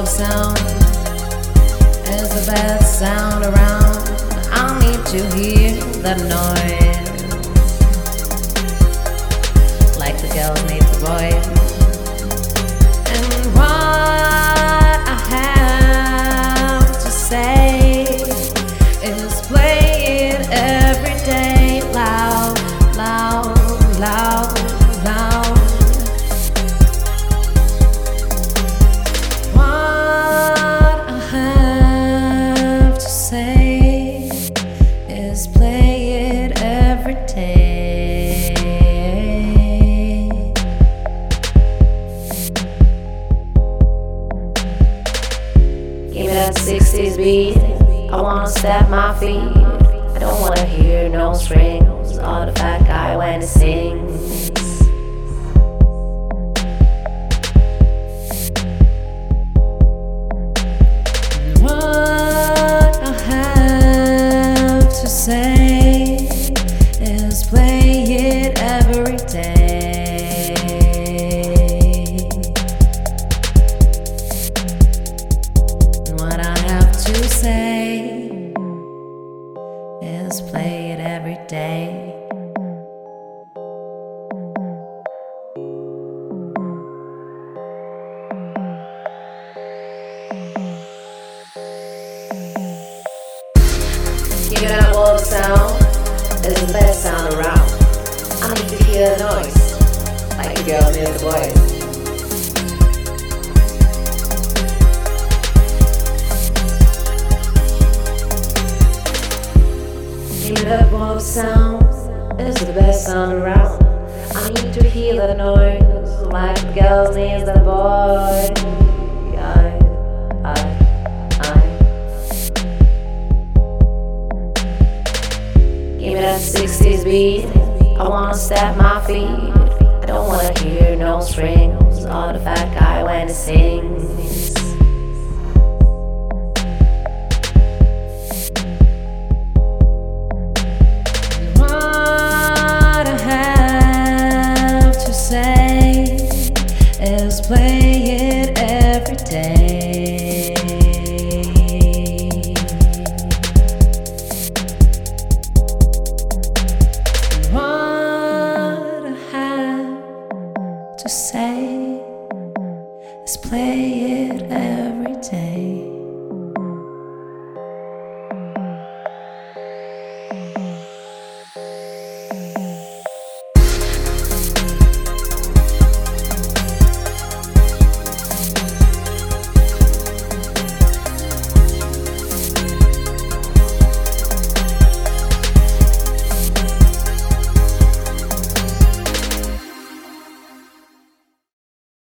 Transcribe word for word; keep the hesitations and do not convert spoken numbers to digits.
sound is the best sound around. I need to hear that noise, like the girls need the boys. And what I have to say is play it every day, loud, loud, loud, loud. What I have to say is play it every day. Give me that sixties beat, I wanna step my feet. I don't wanna hear no strings or the fat guy when he sings. And what I have to say is play it every day. And what I have to say is play it every day. Give it up all the sound is the best sound around. I need to hear the noise, like the girls near the boys. Give it up all the sound is the best sound around. I need to hear the noise, like the girls near the boys. I, I, I. Give me that sixties beat, I wanna step my feet. I don't wanna hear no strings or the fat guy when he sings. And what I have to say is play it every day. What I have to say is play